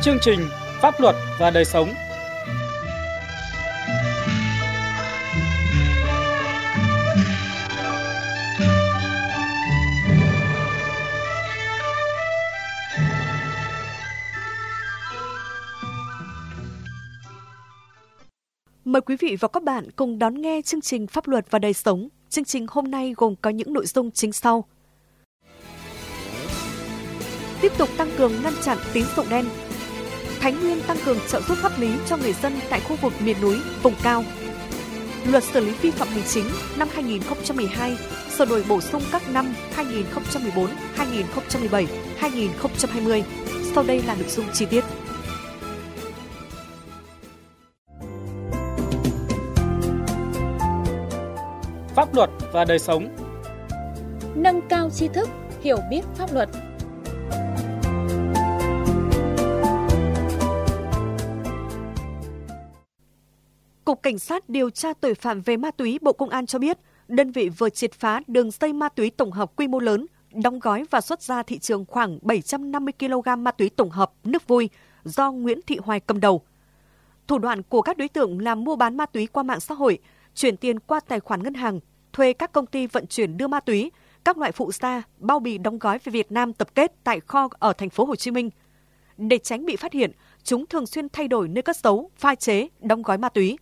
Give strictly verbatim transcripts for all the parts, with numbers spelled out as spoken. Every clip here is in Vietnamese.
Chương trình Pháp luật và đời sống. Mời quý vị và các bạn cùng đón nghe chương trình Pháp luật và đời sống. Chương trình hôm nay gồm có những nội dung chính sau. Tiếp tục tăng cường ngăn chặn tín dụng đen. Thái Nguyên tăng cường trợ giúp pháp lý cho người dân tại khu vực miền núi, vùng cao. Luật xử lý vi phạm hành chính năm hai nghìn không trăm mười hai sửa đổi bổ sung các năm hai nghìn không trăm mười bốn, hai nghìn không trăm mười bảy, hai nghìn không trăm hai mươi. Sau đây là nội dung chi tiết. Pháp luật và đời sống. Nâng cao tri thức, hiểu biết pháp luật. Cục Cảnh sát điều tra tội phạm về ma túy Bộ Công an cho biết, đơn vị vừa triệt phá đường dây ma túy tổng hợp quy mô lớn, đóng gói và xuất ra thị trường khoảng bảy trăm năm mươi ki lô gam ma túy tổng hợp nước vui do Nguyễn Thị Hoài cầm đầu. Thủ đoạn của các đối tượng là mua bán ma túy qua mạng xã hội, chuyển tiền qua tài khoản ngân hàng, thuê các công ty vận chuyển đưa ma túy, các loại phụ gia, bao bì đóng gói về Việt Nam tập kết tại kho ở thành phố Hồ Chí Minh. Để tránh bị phát hiện, chúng thường xuyên thay đổi nơi cất giấu, pha chế, đóng gói ma túy.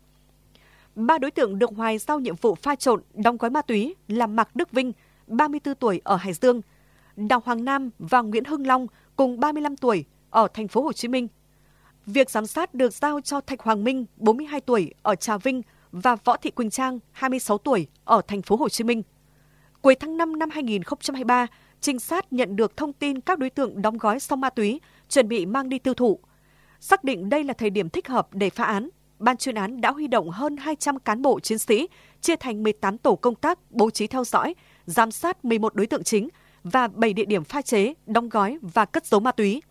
Ba đối tượng được Hoài giao nhiệm vụ pha trộn, đóng gói ma túy là Mạc Đức Vinh, ba mươi tư tuổi ở Hải Dương, Đào Hoàng Nam và Nguyễn Hưng Long cùng ba mươi lăm tuổi ở thành phố Hồ Chí Minh. Việc giám sát được giao cho Thạch Hoàng Minh, bốn mươi hai tuổi ở Trà Vinh và Võ Thị Quỳnh Trang, hai mươi sáu tuổi ở thành phố Hồ Chí Minh. Cuối tháng năm năm hai nghìn không trăm hai mươi ba, trinh sát nhận được thông tin các đối tượng đóng gói xong ma túy, chuẩn bị mang đi tiêu thụ. Xác định đây là thời điểm thích hợp để phá án, ban chuyên án đã huy động hơn hai trăm cán bộ chiến sĩ, chia thành mười tám tổ công tác bố trí theo dõi, giám sát mười một đối tượng chính và bảy địa điểm pha chế, đóng gói và cất giấu ma túy.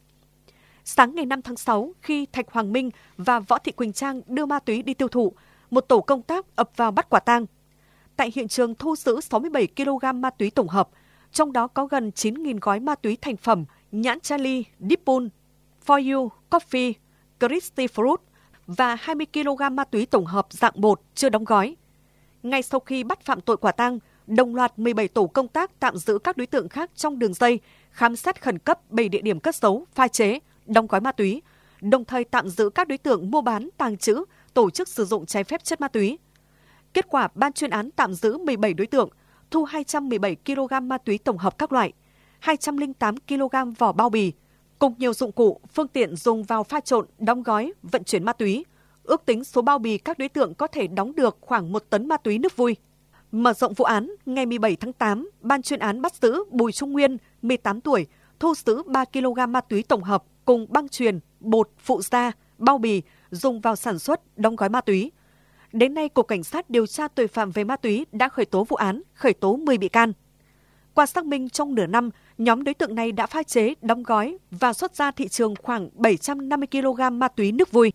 Sáng ngày năm tháng sáu, khi Thạch Hoàng Minh và Võ Thị Quỳnh Trang đưa ma túy đi tiêu thụ, một tổ công tác ập vào bắt quả tang. Tại hiện trường thu giữ sáu mươi bảy ki lô gam ma túy tổng hợp, trong đó có gần chín nghìn gói ma túy thành phẩm nhãn Charlie, Deeppool, For You, Coffee, Christy Fruit và hai mươi ki lô gam ma túy tổng hợp dạng bột chưa đóng gói. Ngay sau khi bắt phạm tội quả tang, đồng loạt mười bảy tổ công tác tạm giữ các đối tượng khác trong đường dây, khám xét khẩn cấp bảy địa điểm cất giấu, pha chế, đóng gói ma túy, đồng thời tạm giữ các đối tượng mua bán, tàng trữ, tổ chức sử dụng trái phép chất ma túy. Kết quả, ban chuyên án tạm giữ mười bảy đối tượng, thu hai trăm mười bảy ki lô gam ma túy tổng hợp các loại, hai trăm lẻ tám ki lô gam vỏ bao bì, cùng nhiều dụng cụ, phương tiện dùng vào pha trộn, đóng gói, vận chuyển ma túy. Ước tính số bao bì các đối tượng có thể đóng được khoảng một tấn ma túy nước vui. Mở rộng vụ án, ngày mười bảy tháng tám, ban chuyên án bắt giữ Bùi Trung Nguyên, mười tám tuổi, thu giữ ba ki lô gam ma túy tổng hợp cùng băng chuyền, bột, phụ gia, bao bì dùng vào sản xuất, đóng gói ma túy. Đến nay, Cục Cảnh sát điều tra tội phạm về ma túy đã khởi tố vụ án, khởi tố mười bị can. Qua xác minh trong nửa năm, nhóm đối tượng này đã pha chế, đóng gói và xuất ra thị trường khoảng bảy trăm năm mươi ki lô gam ma túy nước vui.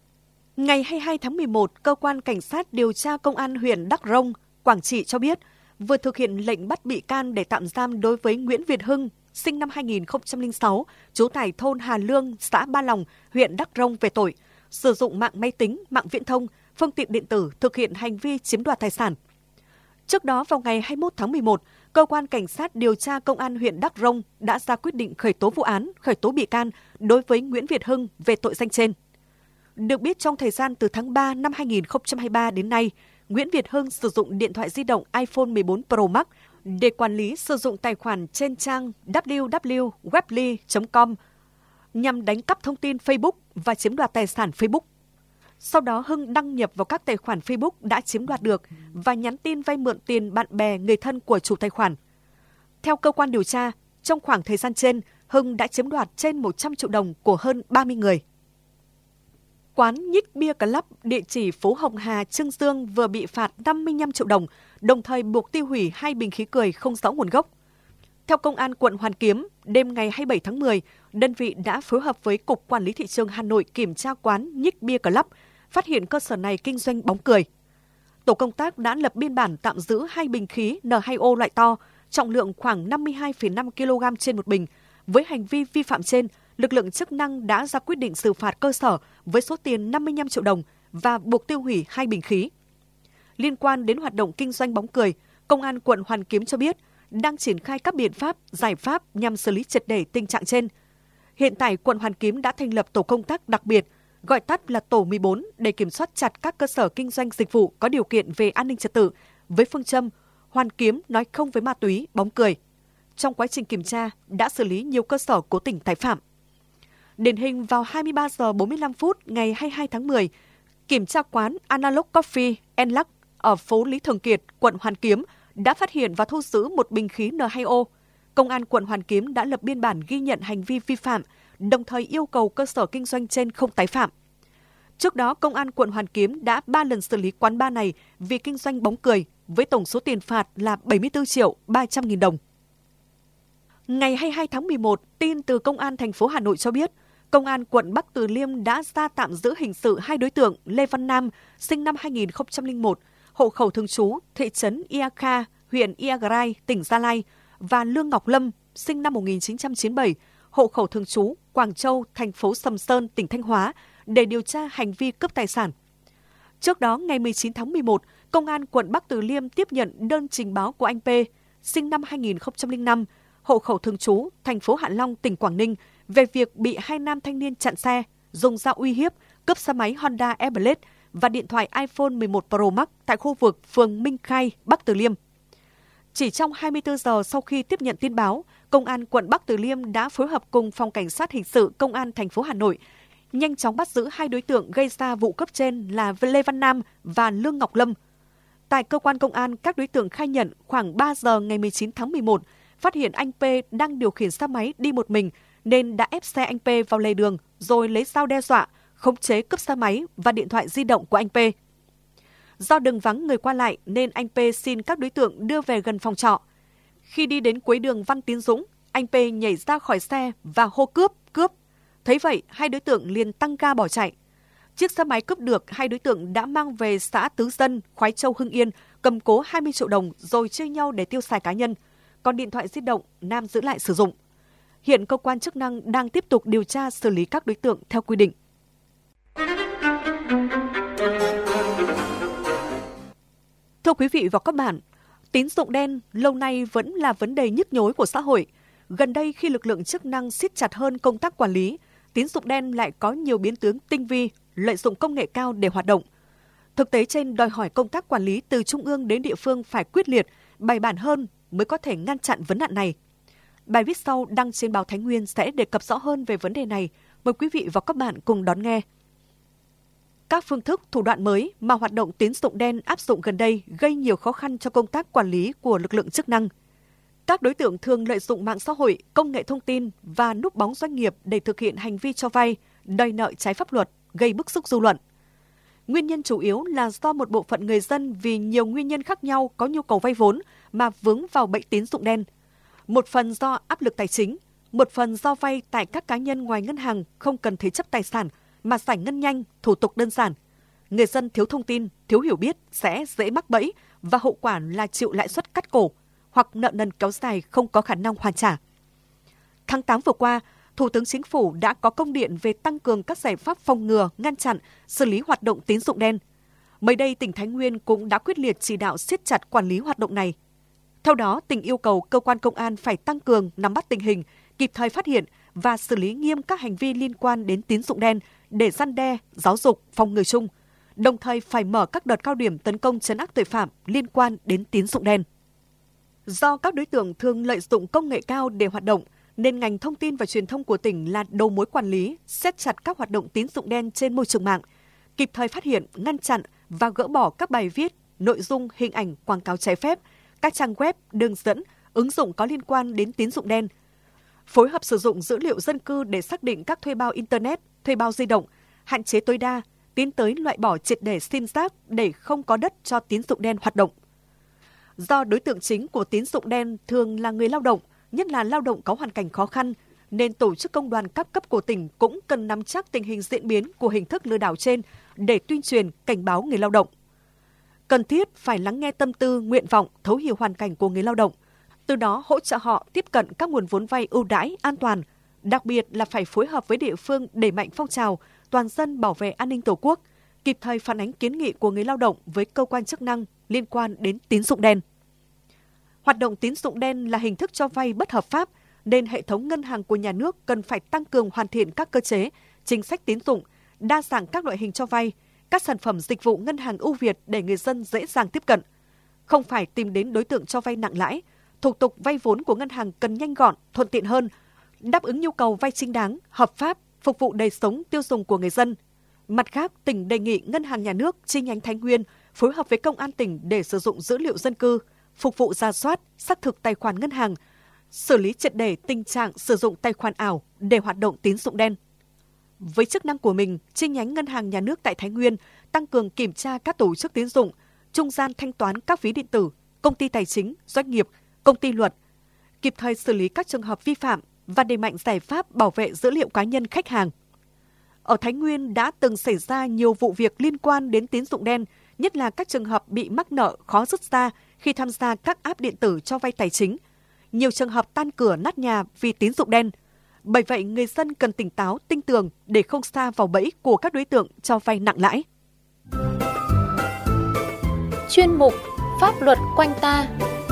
Ngày hai mươi hai tháng mười một, Cơ quan Cảnh sát điều tra Công an huyện Đắk Rông, Quảng Trị cho biết vừa thực hiện lệnh bắt bị can để tạm giam đối với Nguyễn Việt Hưng, sinh năm hai nghìn không trăm lẻ sáu, trú tại thôn Hà Lương, xã Ba Lòng, huyện Đắk Rông về tội sử dụng mạng máy tính, mạng viễn thông, phương tiện điện tử thực hiện hành vi chiếm đoạt tài sản. Trước đó, vào ngày hai mươi mốt tháng mười một, Cơ quan Cảnh sát điều tra Công an huyện Đắk Rông đã ra quyết định khởi tố vụ án, khởi tố bị can đối với Nguyễn Việt Hưng về tội danh trên. Được biết, trong thời gian từ tháng ba năm hai nghìn không trăm hai mươi ba đến nay, Nguyễn Việt Hưng sử dụng điện thoại di động iPhone mười bốn Pro Max để quản lý sử dụng tài khoản trên trang w w w chấm webly chấm com nhằm đánh cắp thông tin Facebook và chiếm đoạt tài sản Facebook. Sau đó, Hưng đăng nhập vào các tài khoản Facebook đã chiếm đoạt được và nhắn tin vay mượn tiền bạn bè, người thân của chủ tài khoản. Theo cơ quan điều tra, trong khoảng thời gian trên, Hưng đã chiếm đoạt trên một trăm triệu đồng của hơn ba mươi người. Quán Nhích Beer Club địa chỉ phố Hồng Hà, Chương Dương vừa bị phạt năm mươi lăm triệu đồng, đồng thời buộc tiêu hủy hai bình khí cười không rõ nguồn gốc. Theo Công an quận Hoàn Kiếm, đêm ngày hai mươi bảy tháng mười, đơn vị đã phối hợp với Cục Quản lý Thị trường Hà Nội kiểm tra quán Nhích Beer Club, phát hiện cơ sở này kinh doanh bóng cười. Tổ công tác đã lập biên bản tạm giữ hai bình khí N hai O loại to, trọng lượng khoảng năm mươi hai phẩy năm ki lô gam trên một bình. Với hành vi vi phạm trên, lực lượng chức năng đã ra quyết định xử phạt cơ sở với số tiền năm mươi lăm triệu đồng và buộc tiêu hủy hai bình khí. Liên quan đến hoạt động kinh doanh bóng cười, Công an quận Hoàn Kiếm cho biết đang triển khai các biện pháp, giải pháp nhằm xử lý triệt để tình trạng trên. Hiện tại, quận Hoàn Kiếm đã thành lập tổ công tác đặc biệt, gọi tắt là tổ mười bốn, để kiểm soát chặt các cơ sở kinh doanh dịch vụ có điều kiện về an ninh trật tự, với phương châm Hoàn Kiếm nói không với ma túy, bóng cười. Trong quá trình kiểm tra, đã xử lý nhiều cơ sở cố tình tái phạm. Điển hình vào hai mươi ba giờ bốn mươi lăm phút ngày hai mươi hai tháng mười, kiểm tra quán Analog Coffee and Luck ở phố Lý Thường Kiệt, quận Hoàn Kiếm đã phát hiện và thu giữ một bình khí N hai O. Công an quận Hoàn Kiếm đã lập biên bản ghi nhận hành vi vi phạm, đồng thời yêu cầu cơ sở kinh doanh trên không tái phạm. Trước đó, Công an quận Hoàn Kiếm đã ba lần xử lý quán bar này vì kinh doanh bóng cười, với tổng số tiền phạt là bảy mươi tư triệu ba trăm nghìn đồng. Ngày hai mươi hai tháng mười một, tin từ Công an thành phố Hà Nội cho biết, Công an quận Bắc Từ Liêm đã ra tạm giữ hình sự hai đối tượng Lê Văn Nam, sinh năm hai nghìn không trăm lẻ một, hộ khẩu thường trú thị trấn Ia Kha, huyện Iagrai, tỉnh Gia Lai, và Lương Ngọc Lâm, sinh năm một nghìn chín trăm chín mươi bảy, hộ khẩu thường trú Quảng Châu, thành phố Sầm Sơn, tỉnh Thanh Hóa, để điều tra hành vi cướp tài sản. Trước đó, ngày mười chín tháng mười một, Công an quận Bắc Từ Liêm tiếp nhận đơn trình báo của anh P, sinh năm hai nghìn không trăm lẻ năm, hộ khẩu thường trú thành phố Hạ Long, tỉnh Quảng Ninh, về việc bị hai nam thanh niên chặn xe, dùng dao uy hiếp, cướp xe máy Honda Airblade và điện thoại iPhone mười một Pro Max tại khu vực phường Minh Khai, Bắc Từ Liêm. Chỉ trong hai mươi tư giờ sau khi tiếp nhận tin báo, Công an quận Bắc Từ Liêm đã phối hợp cùng Phòng Cảnh sát Hình sự Công an thành phố Hà Nội nhanh chóng bắt giữ hai đối tượng gây ra vụ cướp trên là Lê Văn Nam và Lương Ngọc Lâm. Tại cơ quan công an, các đối tượng khai nhận khoảng ba giờ ngày mười chín tháng mười một, phát hiện anh P đang điều khiển xe máy đi một mình nên đã ép xe anh P vào lề đường rồi lấy dao đe dọa, khống chế cướp xe máy và điện thoại di động của anh P. Do đường vắng người qua lại nên anh P xin các đối tượng đưa về gần phòng trọ. Khi đi đến cuối đường Văn Tiến Dũng, anh P nhảy ra khỏi xe và hô cướp, cướp. Thấy vậy, hai đối tượng liền tăng ga bỏ chạy. Chiếc xe máy cướp được, hai đối tượng đã mang về xã Tứ Dân, Khoái Châu, Hưng Yên, cầm cố hai mươi triệu đồng rồi chia nhau để tiêu xài cá nhân. Còn điện thoại di động, Nam giữ lại sử dụng. Hiện cơ quan chức năng đang tiếp tục điều tra xử lý các đối tượng theo quy định. Thưa quý vị và các bạn, tín dụng đen lâu nay vẫn là vấn đề nhức nhối của xã hội. Gần đây khi lực lượng chức năng siết chặt hơn công tác quản lý, tín dụng đen lại có nhiều biến tướng tinh vi, lợi dụng công nghệ cao để hoạt động. Thực tế trên đòi hỏi công tác quản lý từ trung ương đến địa phương phải quyết liệt, bài bản hơn mới có thể ngăn chặn vấn nạn này. Bài viết sau đăng trên báo Thái Nguyên sẽ đề cập rõ hơn về vấn đề này. Mời quý vị và các bạn cùng đón nghe. Các phương thức, thủ đoạn mới mà hoạt động tín dụng đen áp dụng gần đây gây nhiều khó khăn cho công tác quản lý của lực lượng chức năng. Các đối tượng thường lợi dụng mạng xã hội, công nghệ thông tin và núp bóng doanh nghiệp để thực hiện hành vi cho vay, đòi nợ trái pháp luật, gây bức xúc dư luận. Nguyên nhân chủ yếu là do một bộ phận người dân vì nhiều nguyên nhân khác nhau có nhu cầu vay vốn mà vướng vào bẫy tín dụng đen. Một phần do áp lực tài chính, một phần do vay tại các cá nhân ngoài ngân hàng không cần thế chấp tài sản mà giải ngân nhanh, thủ tục đơn giản. Người dân thiếu thông tin, thiếu hiểu biết sẽ dễ mắc bẫy và hậu quả là chịu lãi suất cắt cổ hoặc nợ nần kéo dài không có khả năng hoàn trả. Tháng tám vừa qua, Thủ tướng Chính phủ đã có công điện về tăng cường các giải pháp phòng ngừa, ngăn chặn, xử lý hoạt động tín dụng đen. Mới đây, tỉnh Thái Nguyên cũng đã quyết liệt chỉ đạo siết chặt quản lý hoạt động này. Theo đó, tỉnh yêu cầu cơ quan công an phải tăng cường nắm bắt tình hình, kịp thời phát hiện và xử lý nghiêm các hành vi liên quan đến tín dụng đen để răn đe, giáo dục, phòng ngừa chung. Đồng thời phải mở các đợt cao điểm tấn công trấn áp tội phạm liên quan đến tín dụng đen. Do các đối tượng thường lợi dụng công nghệ cao để hoạt động, nên ngành thông tin và truyền thông của tỉnh là đầu mối quản lý, siết chặt các hoạt động tín dụng đen trên môi trường mạng, kịp thời phát hiện, ngăn chặn và gỡ bỏ các bài viết, nội dung, hình ảnh, quảng cáo trái phép, các trang web, đường dẫn, ứng dụng có liên quan đến tín dụng đen. Phối hợp sử dụng dữ liệu dân cư để xác định các thuê bao Internet, thuê bao di động, hạn chế tối đa, tiến tới loại bỏ triệt để sim giác để không có đất cho tín dụng đen hoạt động. Do đối tượng chính của tín dụng đen thường là người lao động, nhất là lao động có hoàn cảnh khó khăn, nên tổ chức công đoàn các cấp của tỉnh cũng cần nắm chắc tình hình diễn biến của hình thức lừa đảo trên để tuyên truyền, cảnh báo người lao động. Cần thiết phải lắng nghe tâm tư, nguyện vọng, thấu hiểu hoàn cảnh của người lao động, từ đó hỗ trợ họ tiếp cận các nguồn vốn vay ưu đãi, an toàn, Đặc biệt là phải phối hợp với địa phương đẩy mạnh phong trào toàn dân bảo vệ an ninh Tổ quốc, kịp thời phản ánh kiến nghị của người lao động với cơ quan chức năng liên quan đến tín dụng đen. Hoạt động tín dụng đen là hình thức cho vay bất hợp pháp, nên hệ thống ngân hàng của nhà nước cần phải tăng cường hoàn thiện các cơ chế, chính sách tín dụng, đa dạng các loại hình cho vay, các sản phẩm dịch vụ ngân hàng ưu việt để người dân dễ dàng tiếp cận. Không phải tìm đến đối tượng cho vay nặng lãi, thủ tục vay vốn của ngân hàng cần nhanh gọn, thuận tiện hơn, đáp ứng nhu cầu vay chính đáng, hợp pháp, phục vụ đời sống tiêu dùng của người dân. Mặt khác, tỉnh đề nghị Ngân hàng Nhà nước chi nhánh Thái Nguyên phối hợp với Công an tỉnh để sử dụng dữ liệu dân cư, phục vụ rà soát, xác thực tài khoản ngân hàng, xử lý triệt để tình trạng sử dụng tài khoản ảo để hoạt động tín dụng đen. Với chức năng của mình, chi nhánh Ngân hàng Nhà nước tại Thái Nguyên tăng cường kiểm tra các tổ chức tín dụng, trung gian thanh toán các ví điện tử, công ty tài chính, doanh nghiệp, công ty luật, kịp thời xử lý các trường hợp vi phạm và đẩy mạnh giải pháp bảo vệ dữ liệu cá nhân khách hàng. Ở Thái Nguyên đã từng xảy ra nhiều vụ việc liên quan đến tín dụng đen, nhất là các trường hợp bị mắc nợ khó dứt ra khi tham gia các app điện tử cho vay tài chính. Nhiều trường hợp tan cửa nát nhà vì tín dụng đen. Bởi vậy, người dân cần tỉnh táo, tinh tường để không sa vào bẫy của các đối tượng cho vay nặng lãi. Chuyên mục Pháp luật quanh ta.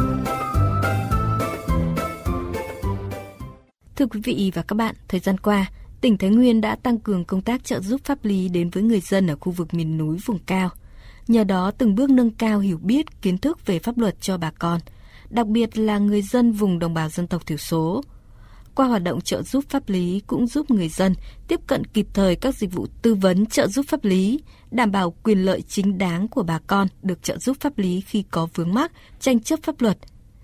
Thưa quý vị và các bạn, thời gian qua, tỉnh Thái Nguyên đã tăng cường công tác trợ giúp pháp lý đến với người dân ở khu vực miền núi vùng cao. Nhờ đó từng bước nâng cao hiểu biết, kiến thức về pháp luật cho bà con, đặc biệt là người dân vùng đồng bào dân tộc thiểu số. Qua hoạt động trợ giúp pháp lý cũng giúp người dân tiếp cận kịp thời các dịch vụ tư vấn trợ giúp pháp lý, đảm bảo quyền lợi chính đáng của bà con được trợ giúp pháp lý khi có vướng mắc, tranh chấp pháp luật.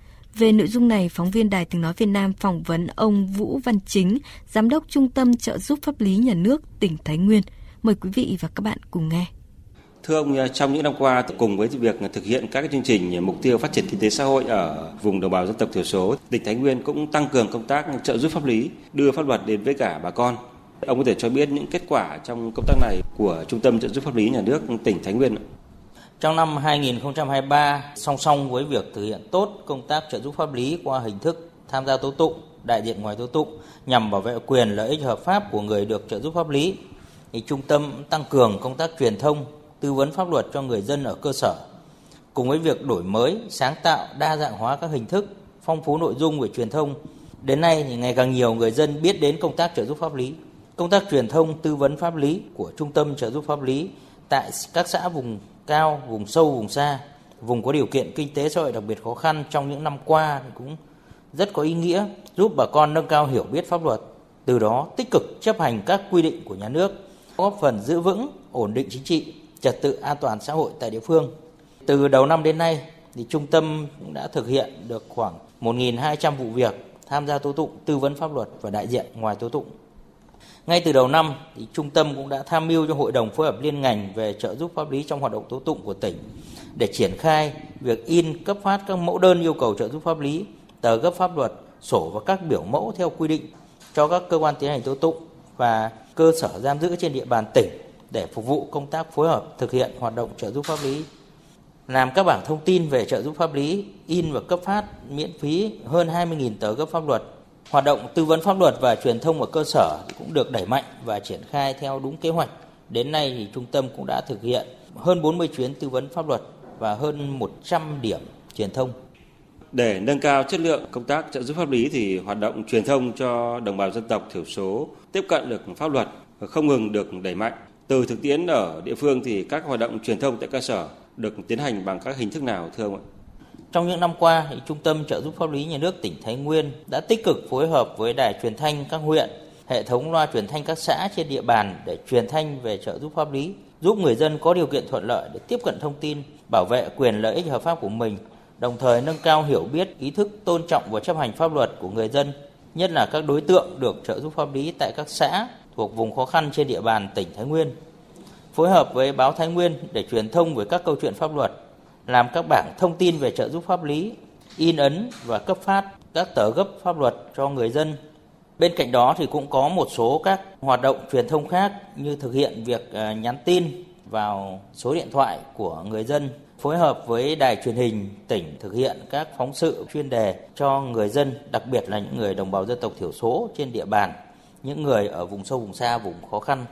Về nội dung này, phóng viên Đài Tiếng nói Việt Nam phỏng vấn ông Vũ Văn Chính, Giám đốc Trung tâm trợ giúp pháp lý nhà nước tỉnh Thái Nguyên. Mời quý vị và các bạn cùng nghe. Thưa ông, trong những năm qua, cùng với việc thực hiện các chương trình mục tiêu phát triển kinh tế xã hội ở vùng đồng bào dân tộc thiểu số, tỉnh Thái Nguyên cũng tăng cường công tác trợ giúp pháp lý, đưa pháp luật đến với cả bà con. Ông có thể cho biết những kết quả trong công tác này của Trung tâm trợ giúp pháp lý nhà nước tỉnh Thái Nguyên? Trong năm hai không hai ba, song song với việc thực hiện tốt công tác trợ giúp pháp lý qua hình thức tham gia tố tụng, đại diện ngoài tố tụng nhằm bảo vệ quyền lợi ích hợp pháp của người được trợ giúp pháp lý, thì trung tâm tăng cường công tác truyền thông, tư vấn pháp luật cho người dân ở cơ sở. Cùng với việc đổi mới, sáng tạo, đa dạng hóa các hình thức, phong phú nội dung về truyền thông, đến nay thì ngày càng nhiều người dân biết đến công tác trợ giúp pháp lý. Công tác truyền thông, tư vấn pháp lý của Trung tâm trợ giúp pháp lý tại các xã vùng cao, vùng sâu, vùng xa, vùng có điều kiện kinh tế xã hội đặc biệt khó khăn trong những năm qua thì cũng rất có ý nghĩa, giúp bà con nâng cao hiểu biết pháp luật, từ đó tích cực chấp hành các quy định của nhà nước, góp phần giữ vững ổn định chính trị, trật tự an toàn xã hội tại địa phương. Từ đầu năm đến nay, thì trung tâm cũng đã thực hiện được khoảng một nghìn hai trăm vụ việc tham gia tố tụng, tư vấn pháp luật và đại diện ngoài tố tụng. Ngay từ đầu năm, thì trung tâm cũng đã tham mưu cho Hội đồng phối hợp liên ngành về trợ giúp pháp lý trong hoạt động tố tụng của tỉnh để triển khai việc in cấp phát các mẫu đơn yêu cầu trợ giúp pháp lý, tờ gấp pháp luật, sổ và các biểu mẫu theo quy định cho các cơ quan tiến hành tố tụng và cơ sở giam giữ trên địa bàn tỉnh để phục vụ công tác phối hợp thực hiện hoạt động trợ giúp pháp lý. Làm các bảng thông tin về trợ giúp pháp lý, in và cấp phát miễn phí hơn hai mươi nghìn tờ gấp pháp luật. Hoạt động tư vấn pháp luật và truyền thông ở cơ sở cũng được đẩy mạnh và triển khai theo đúng kế hoạch. Đến nay thì trung tâm cũng đã thực hiện hơn bốn mươi chuyến tư vấn pháp luật và hơn một trăm điểm truyền thông. Để nâng cao chất lượng công tác trợ giúp pháp lý thì hoạt động truyền thông cho đồng bào dân tộc thiểu số tiếp cận được pháp luật không ngừng được đẩy mạnh. Từ thực tiễn ở địa phương thì các hoạt động truyền thông tại cơ sở được tiến hành bằng các hình thức nào thưa ông ạ? Trong những năm qua, thì Trung tâm trợ giúp pháp lý nhà nước tỉnh Thái Nguyên đã tích cực phối hợp với đài truyền thanh các huyện, hệ thống loa truyền thanh các xã trên địa bàn để truyền thanh về trợ giúp pháp lý, giúp người dân có điều kiện thuận lợi để tiếp cận thông tin, bảo vệ quyền lợi ích hợp pháp của mình, đồng thời nâng cao hiểu biết, ý thức tôn trọng và chấp hành pháp luật của người dân, nhất là các đối tượng được trợ giúp pháp lý tại các xã thuộc vùng khó khăn trên địa bàn tỉnh Thái Nguyên. Phối hợp với báo Thái Nguyên để truyền thông về các câu chuyện pháp luật, làm các bảng thông tin về trợ giúp pháp lý, in ấn và cấp phát các tờ gấp pháp luật cho người dân. Bên cạnh đó thì cũng có một số các hoạt động truyền thông khác như thực hiện việc nhắn tin vào số điện thoại của người dân, phối hợp với đài truyền hình tỉnh thực hiện các phóng sự chuyên đề cho người dân, đặc biệt là những người đồng bào dân tộc thiểu số trên địa bàn, những người ở vùng sâu, vùng xa, vùng khó khăn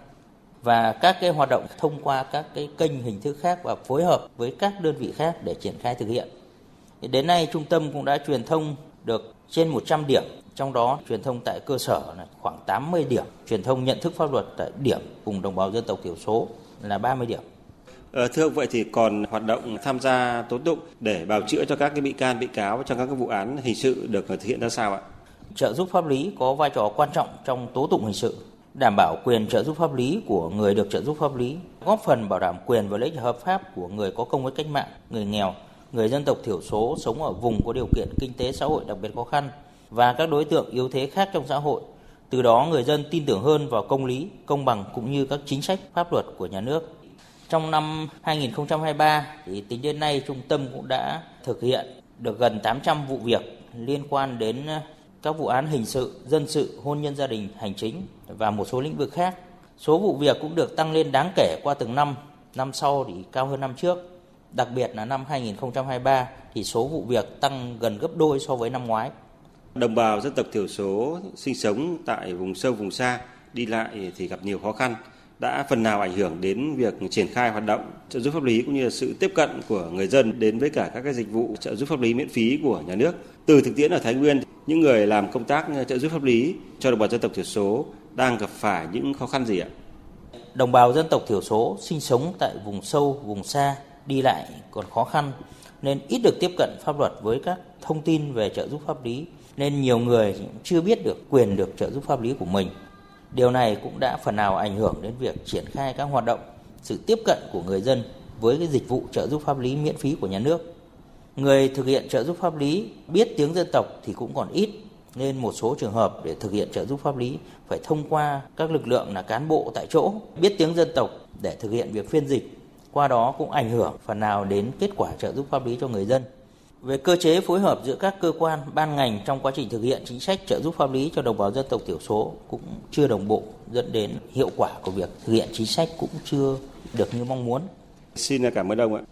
và các cái hoạt động thông qua các cái kênh hình thức khác và phối hợp với các đơn vị khác để triển khai thực hiện. Đến nay, trung tâm cũng đã truyền thông được trên một trăm điểm, trong đó truyền thông tại cơ sở là khoảng tám mươi điểm, truyền thông nhận thức pháp luật tại điểm vùng đồng bào dân tộc thiểu số là ba mươi điểm. Ờ, thưa ông, vậy thì còn hoạt động tham gia tố tụng để bào chữa cho các cái bị can, bị cáo trong các cái vụ án hình sự được thực hiện ra sao ạ? Trợ giúp pháp lý có vai trò quan trọng trong tố tụng hình sự, đảm bảo quyền trợ giúp pháp lý của người được trợ giúp pháp lý, góp phần bảo đảm quyền và lợi ích hợp pháp của người có công với cách mạng, người nghèo, người dân tộc thiểu số sống ở vùng có điều kiện kinh tế xã hội đặc biệt khó khăn và các đối tượng yếu thế khác trong xã hội. Từ đó người dân tin tưởng hơn vào công lý, công bằng cũng như các chính sách pháp luật của nhà nước. Trong năm hai nghìn không trăm hai mươi ba, thì tính đến nay trung tâm cũng đã thực hiện được gần tám trăm vụ việc liên quan đến các vụ án hình sự, dân sự, hôn nhân gia đình, hành chính và một số lĩnh vực khác. Số vụ việc cũng được tăng lên đáng kể qua từng năm, năm sau thì cao hơn năm trước. Đặc biệt là năm hai nghìn không trăm hai mươi ba thì số vụ việc tăng gần gấp đôi so với năm ngoái. Đồng bào dân tộc thiểu số sinh sống tại vùng sâu, vùng xa, đi lại thì gặp nhiều khó khăn, đã phần nào ảnh hưởng đến việc triển khai hoạt động trợ giúp pháp lý cũng như là sự tiếp cận của người dân đến với cả các cái dịch vụ trợ giúp pháp lý miễn phí của nhà nước. Từ thực tiễn ở Thái Nguyên, những người làm công tác trợ giúp pháp lý cho đồng bào dân tộc thiểu số đang gặp phải những khó khăn gì ạ? Đồng bào dân tộc thiểu số sinh sống tại vùng sâu, vùng xa, đi lại còn khó khăn nên ít được tiếp cận pháp luật với các thông tin về trợ giúp pháp lý, nên nhiều người chưa biết được quyền được trợ giúp pháp lý của mình. Điều này cũng đã phần nào ảnh hưởng đến việc triển khai các hoạt động, sự tiếp cận của người dân với cái dịch vụ trợ giúp pháp lý miễn phí của nhà nước. Người thực hiện trợ giúp pháp lý biết tiếng dân tộc thì cũng còn ít, nên một số trường hợp để thực hiện trợ giúp pháp lý phải thông qua các lực lượng là cán bộ tại chỗ biết tiếng dân tộc để thực hiện việc phiên dịch. Qua đó cũng ảnh hưởng phần nào đến kết quả trợ giúp pháp lý cho người dân. Về cơ chế phối hợp giữa các cơ quan, ban ngành trong quá trình thực hiện chính sách trợ giúp pháp lý cho đồng bào dân tộc thiểu số cũng chưa đồng bộ, dẫn đến hiệu quả của việc thực hiện chính sách cũng chưa được như mong muốn. Xin cảm ơn ông ạ.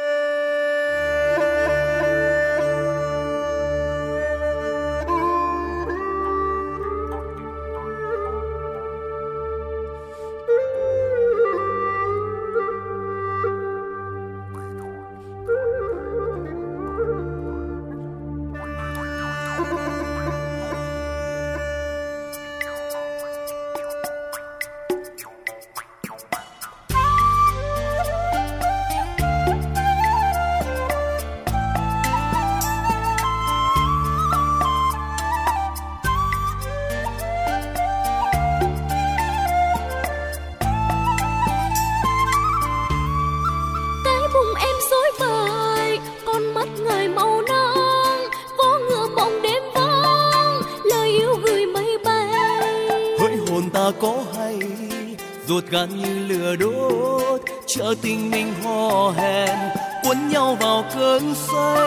Có hay ruột gan như lửa đốt, chợ tình mình hò hẹn cuốn nhau vào cơn say.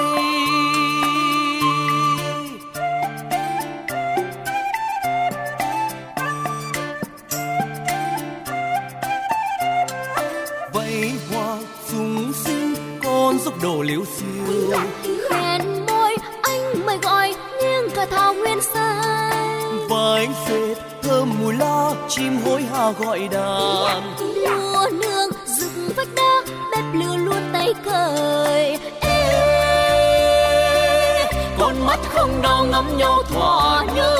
Vậy hoa sung sinh con dốc đổ liễu xiêu, hẹn môi anh mời gọi nghiêng cả thảo nguyên xanh. Vài phết thơm mùi lá, chim hối hả gọi đàn. Lúa nương rực vách đá, bếp lửa luôn tay cởi. Ê, con mắt không đau ngắm nhau thỏa nhớ,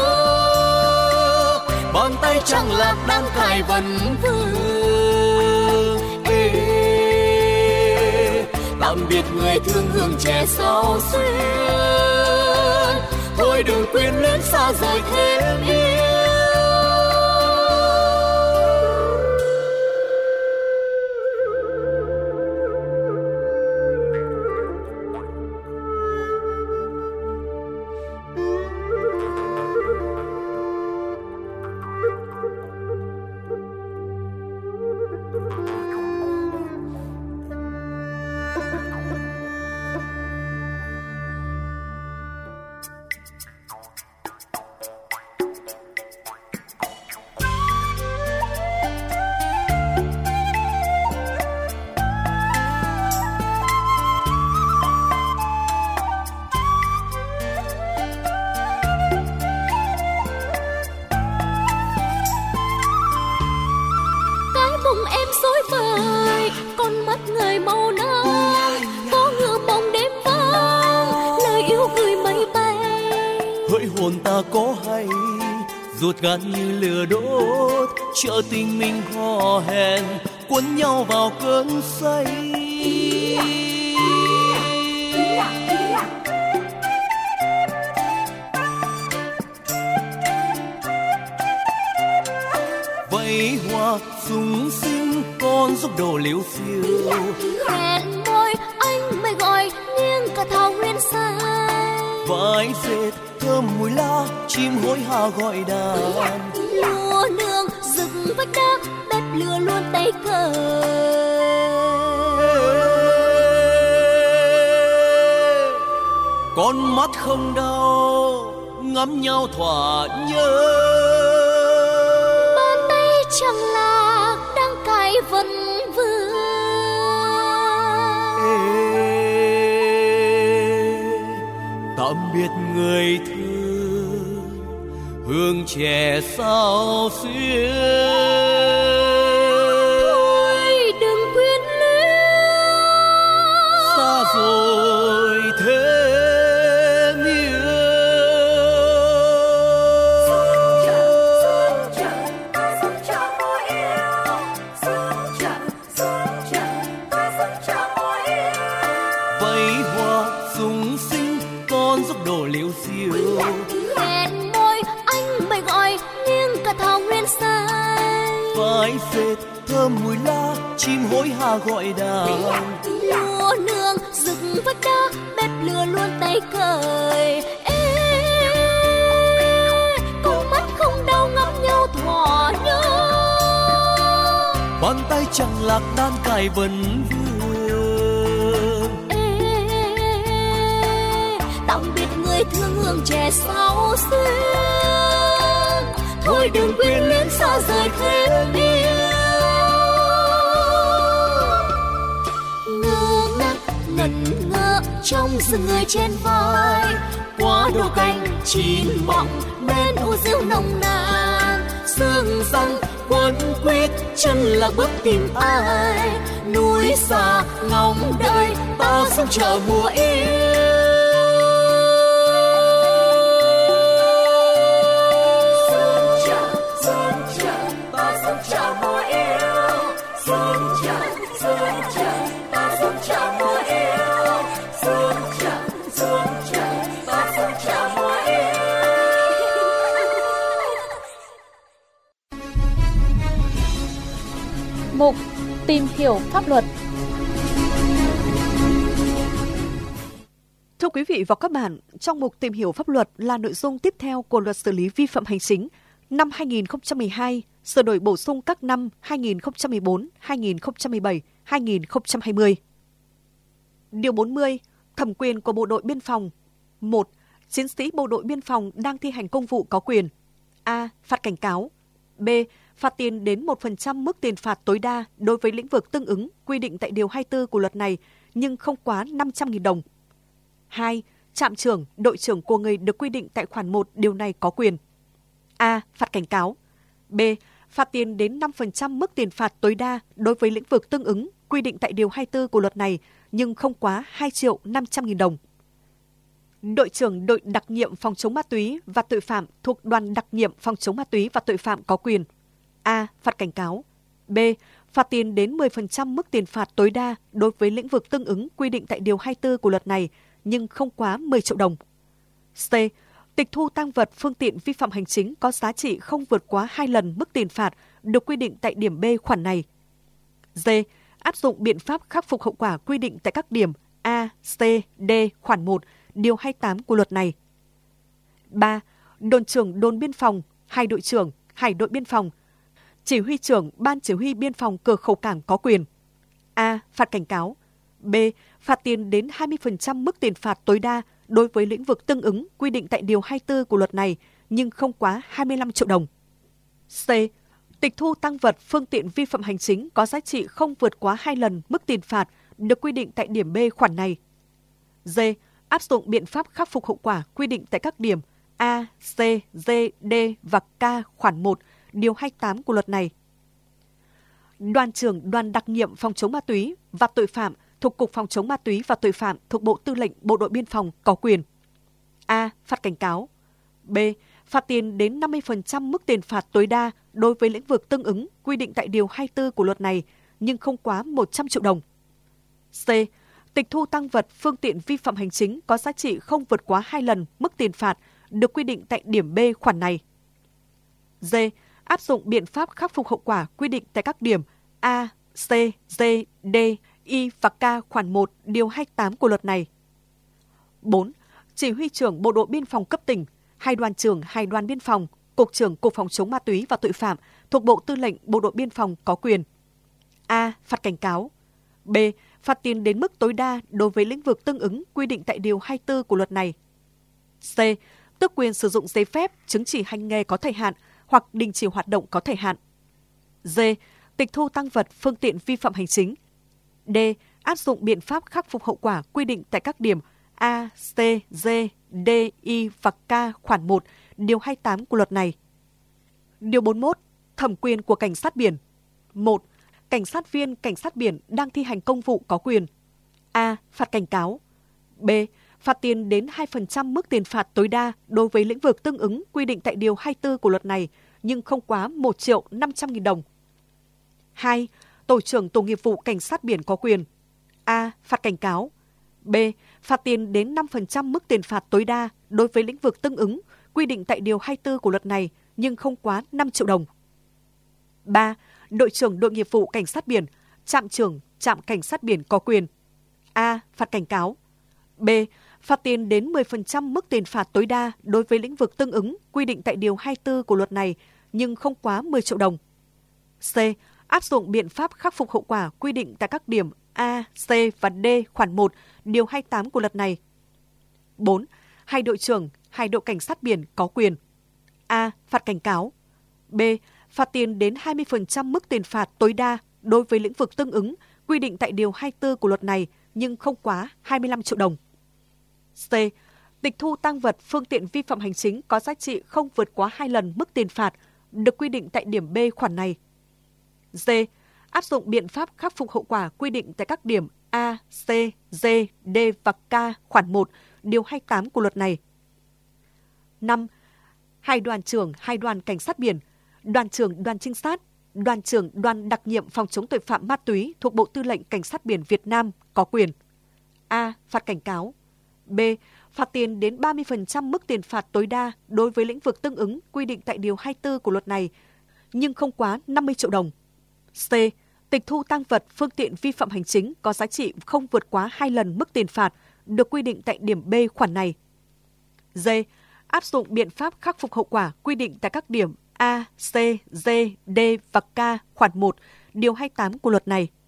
bàn tay trắng lạc đang cài vần vương. Ê, tạm biệt người thương hương trẻ sao xuyên, thôi đừng quên luyến xa rời thêm yêu. hỡi hồn ta có hay, ruột gan như lửa đốt, chợ tình mình hò hẹn, cuốn nhau vào cơn say. Vẫy hoa súng sinh con giúp đồ liễu xiêu, hẹn môi anh mới gọi nghiêng cả thảo nguyên xa. Vải dệt thơm mùi lá, chim hối hả gọi đàn. Lúa nương rực vách đá, bếp lửa luôn tay cờ. Con mắt không đau, ngắm nhau thỏa nhớ. Bàn tay chẳng lạc, đang cài vần vương. Tạm biệt người thương, hương trẻ sao xuyên. Thôi đừng quyến luyến, xa rồi thêm yêu. Sương trần, ta sương trần mùa yêu. Sương trần, sương trần, ta sương trần mùa yêu. Vẫy hoa súng sinh con giúp đồ liễu xiêu, hẹn môi anh mới gọi nghiêng cả thảo nguyên xa. vải dệt thơm mùi lá, chim hối hả gọi đàn. Lúa nương rực vách đá, bếp lửa luôn tay cởi. Ê, con mắt không đau ngắm nhau thỏa nhớ. Bàn tay chẳng lạc đan cài vần vương. Tạm biệt người thương hương trẻ sao xuyên. Thôi đừng quyến luyến xa rời thêm yêu. Ngơ ngác ngẩn ngơ trong rừng người trên vai, qua đô canh chín mọng bên u diêu nồng nàn. Sương răng quấn quýt chân lạc bước tìm ai, núi xa ngóng đợi ta sống chờ mùa yêu. Mục tìm hiểu pháp luật. Thưa quý vị và các bạn, trong mục tìm hiểu pháp luật là nội dung tiếp theo của Luật xử lý vi phạm hành chính năm hai nghìn không trăm mười hai, sửa đổi bổ sung các năm hai nghìn không trăm mười bốn, hai nghìn không trăm mười bảy, hai nghìn không trăm hai mươi. Điều bốn mươi, thẩm quyền của Bộ đội Biên phòng. một. Chiến sĩ Bộ đội Biên phòng đang thi hành công vụ có quyền: A. Phạt cảnh cáo. B. Phạt tiền đến một phần trăm mức tiền phạt tối đa đối với lĩnh vực tương ứng quy định tại Điều hai mươi tư của luật này, nhưng không quá năm trăm nghìn đồng. hai. Trạm trưởng, đội trưởng của người được quy định tại khoản một điều này có quyền: A. Phạt cảnh cáo. B. Phạt tiền đến năm phần trăm mức tiền phạt tối đa đối với lĩnh vực tương ứng quy định tại Điều hai mươi tư của luật này, nhưng không quá hai triệu năm trăm nghìn đồng. Đội trưởng đội đặc nhiệm phòng chống ma túy và tội phạm thuộc đoàn đặc nhiệm phòng chống ma túy và tội phạm có quyền: A. Phạt cảnh cáo. B. Phạt tiền đến mười phần trăm mức tiền phạt tối đa đối với lĩnh vực tương ứng quy định tại Điều hai mươi tư của luật này, nhưng không quá mười triệu đồng. C. Tịch thu tang vật phương tiện vi phạm hành chính có giá trị không vượt quá hai lần mức tiền phạt được quy định tại điểm B khoản này. D. Áp dụng biện pháp khắc phục hậu quả quy định tại các điểm A, C, D khoản một, điều hai mươi tám của luật này. ba. Đồn trưởng đồn biên phòng, hai đội trưởng, hải đội biên phòng, chỉ huy trưởng ban chỉ huy biên phòng cửa khẩu cảng có quyền: A. Phạt cảnh cáo. B. Phạt tiền đến hai mươi phần trăm mức tiền phạt tối đa đối với lĩnh vực tương ứng quy định tại Điều hai mươi tư của luật này, nhưng không quá hai mươi lăm triệu đồng. C. Tịch thu tang vật phương tiện vi phạm hành chính có giá trị không vượt quá hai lần mức tiền phạt được quy định tại điểm B khoản này. D. Áp dụng biện pháp khắc phục hậu quả quy định tại các điểm A, C, D, D và K khoản một, điều hai mươi tám của luật này. Đoàn trưởng đoàn đặc nhiệm phòng chống ma túy và tội phạm thuộc Cục Phòng chống ma túy và tội phạm thuộc Bộ Tư lệnh Bộ đội Biên phòng có quyền: A. Phạt cảnh cáo. B. Phạt tiền đến năm mươi phần trăm mức tiền phạt tối đa đối với lĩnh vực tương ứng quy định tại Điều hai mươi tư của luật này, nhưng không quá một trăm triệu đồng. C. Tịch thu tang vật phương tiện vi phạm hành chính có giá trị không vượt quá hai lần mức tiền phạt được quy định tại điểm B khoản này. D. Áp dụng biện pháp khắc phục hậu quả quy định tại các điểm A, C, D, D, Y và K khoản một điều hai mươi tám của luật này. bốn. Chỉ huy trưởng Bộ đội Biên phòng cấp tỉnh, hai đoàn trưởng hai đoàn biên phòng, cục trưởng Cục Phòng chống ma túy và tội phạm thuộc Bộ Tư lệnh Bộ đội Biên phòng có quyền: A. Phạt cảnh cáo. B. Phạt tiền đến mức tối đa đối với lĩnh vực tương ứng quy định tại Điều hai mươi tư của luật này. C. Tước quyền sử dụng giấy phép, chứng chỉ hành nghề có thời hạn hoặc đình chỉ hoạt động có thời hạn. D. Tịch thu tang vật phương tiện vi phạm hành chính. D. Áp dụng biện pháp khắc phục hậu quả quy định tại các điểm A, C, D, D, Y và K khoản một điều hai mươi tám của luật này. Điều bốn mươi mốt. Thẩm quyền của cảnh sát biển. một. Cảnh sát viên cảnh sát biển đang thi hành công vụ có quyền: A. Phạt cảnh cáo. B. Phạt tiền đến hai phần trăm mức tiền phạt tối đa đối với lĩnh vực tương ứng quy định tại Điều hai mươi tư của luật này, nhưng không quá một triệu năm trăm nghìn đồng. hai. Tổ trưởng Tổ nghiệp vụ cảnh sát biển có quyền: A. Phạt cảnh cáo. B. Phạt tiền đến năm phần trăm mức tiền phạt tối đa đối với lĩnh vực tương ứng quy định tại Điều hai mươi tư của luật này, nhưng không quá năm triệu đồng. ba. Đội trưởng Đội nghiệp vụ cảnh sát biển, trạm trưởng trạm cảnh sát biển có quyền: A. Phạt cảnh cáo. B. Phạt tiền đến mười phần trăm mức tiền phạt tối đa đối với lĩnh vực tương ứng quy định tại Điều hai mươi tư của luật này, nhưng không quá mười triệu đồng. C. Áp dụng biện pháp khắc phục hậu quả quy định tại các điểm A, C và D khoản một điều hai mươi tám của luật này. bốn. Hai đội trưởng, hai đội cảnh sát biển có quyền: A. Phạt cảnh cáo. B. Phạt tiền đến hai mươi phần trăm mức tiền phạt tối đa đối với lĩnh vực tương ứng quy định tại Điều hai mươi tư của luật này, nhưng không quá hai mươi lăm triệu đồng. C. Tịch thu tang vật phương tiện vi phạm hành chính có giá trị không vượt quá hai lần mức tiền phạt được quy định tại điểm B khoản này. D. Áp dụng biện pháp khắc phục hậu quả quy định tại các điểm A, C, D, D và K khoản một điều hai mươi tám của luật này. năm. Hai đoàn trưởng hai đoàn cảnh sát biển, đoàn trưởng đoàn trinh sát, đoàn trưởng đoàn đặc nhiệm phòng chống tội phạm ma túy thuộc Bộ Tư lệnh Cảnh sát biển Việt Nam có quyền: A. Phạt cảnh cáo. B. Phạt tiền đến ba mươi phần trăm mức tiền phạt tối đa đối với lĩnh vực tương ứng quy định tại Điều hai mươi tư của luật này, nhưng không quá năm mươi triệu đồng. C. Tịch thu tang vật phương tiện vi phạm hành chính có giá trị không vượt quá hai lần mức tiền phạt được quy định tại điểm B khoản này. D. Áp dụng biện pháp khắc phục hậu quả quy định tại các điểm A, C, D, D và K khoản một điều hai mươi tám của luật này.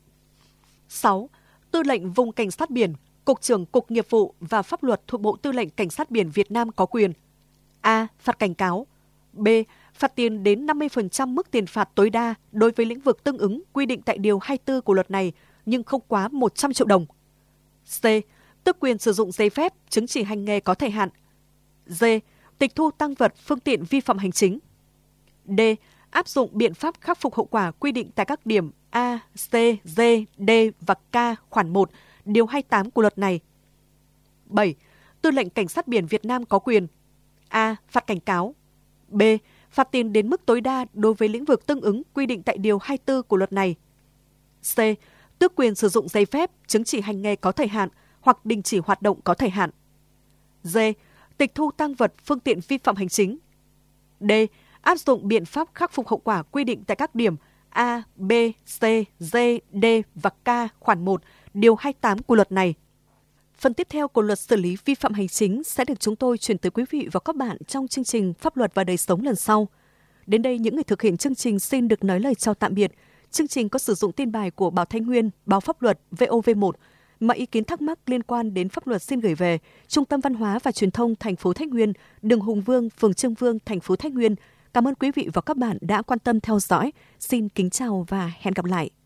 sáu. Tư lệnh Vùng Cảnh sát biển, Cục trưởng Cục Nghiệp vụ và Pháp luật thuộc Bộ Tư lệnh Cảnh sát biển Việt Nam có quyền: A. Phạt cảnh cáo. B. Phạt tiền đến năm mươi phần trăm mức tiền phạt tối đa đối với lĩnh vực tương ứng quy định tại Điều hai mươi tư của luật này, nhưng không quá một trăm triệu đồng. C. Tước quyền sử dụng giấy phép, chứng chỉ hành nghề có thời hạn. D. Tịch thu tang vật phương tiện vi phạm hành chính. D. Áp dụng biện pháp khắc phục hậu quả quy định tại các điểm A, C, D, D và K khoản một điều hai mươi tám của luật này. bảy. Tư lệnh Cảnh sát biển Việt Nam có quyền: A. Phạt cảnh cáo. B. Phạt tiền đến mức tối đa đối với lĩnh vực tương ứng quy định tại Điều hai mươi tư của luật này. C. Tước quyền sử dụng giấy phép, chứng chỉ hành nghề có thời hạn hoặc đình chỉ hoạt động có thời hạn. D. Tịch thu tang vật phương tiện vi phạm hành chính. D. Áp dụng biện pháp khắc phục hậu quả quy định tại các điểm A, B, C, D, D và K khoản một điều hai mươi tám của luật này. Phần tiếp theo của luật xử lý vi phạm hành chính sẽ được chúng tôi chuyển tới quý vị và các bạn trong chương trình Pháp luật và đời sống lần sau. Đến đây, những người thực hiện chương trình xin được nói lời chào tạm biệt. Chương trình có sử dụng tin bài của Báo Thái Nguyên, Báo Pháp luật, vê o vê một. Mọi ý kiến thắc mắc liên quan đến pháp luật xin gửi về Trung tâm Văn hóa và Truyền thông thành phố Thái Nguyên, đường Hùng Vương, phường Trương Vương, thành phố Thái Nguyên. Cảm ơn quý vị và các bạn đã quan tâm theo dõi. Xin kính chào và hẹn gặp lại.